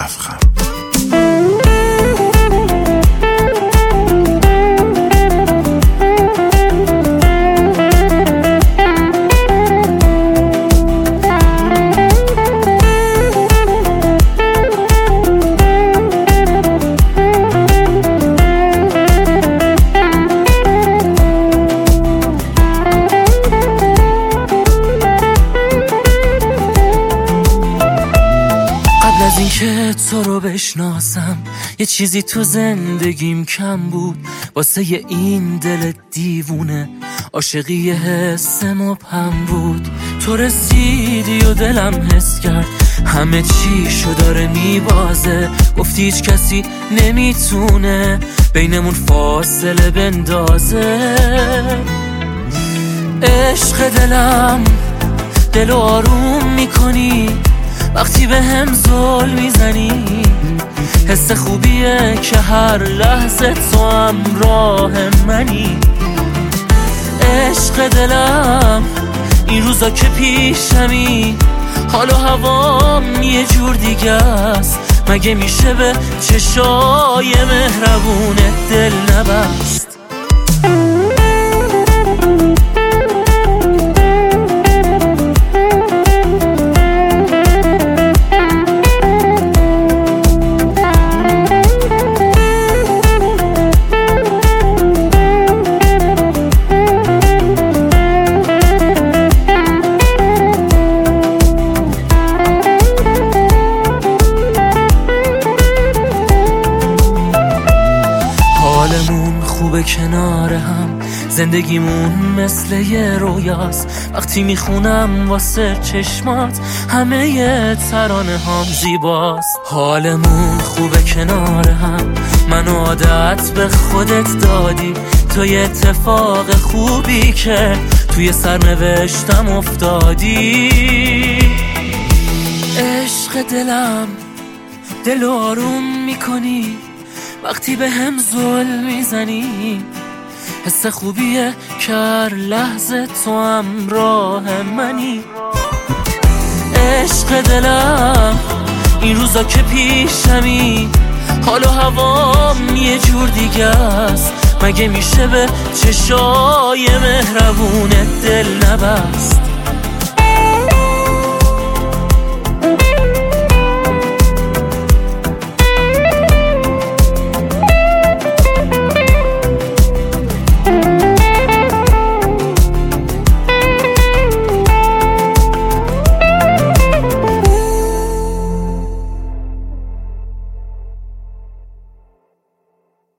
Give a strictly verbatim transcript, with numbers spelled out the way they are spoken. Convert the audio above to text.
افخم. از این که تو رو بشناسم یه چیزی تو زندگیم کم بود، واسه این دل دیوونه عاشقی حس مبهم بود. تو رسیدی و دلم حس کرد همه چیشو داره میبازه، گفتی هیچ کسی نمیتونه بینمون فاصله بندازه. عشق دلم دل آروم میکنی وقتی به هم ظلم میزنی، حس خوبیه که هر لحظه تو همراه منی. عشق دلم این روزا که پیشمی حال و هوام یه جور دیگه است، مگه میشه به چشای مهربونه دل نبست؟ حالمون خوبه کنار هم، زندگیمون مثل یه رویاست، وقتی میخونم واسه چشمات همه یه ترانه هم زیباست. حالمون خوبه کنار هم، منو عادت به خودت دادی، تو یه اتفاق خوبی که توی سرنوشتم افتادی. عشق دلم دل آروم میکنی وقتی به هم ظلم میزنی، حس خوبیه که هر لحظه تو همراه منی. عشق دلم این روزا که پیشمی حال و هوام یه جور دیگه است، مگه میشه به چشای مهربونه دل نبست؟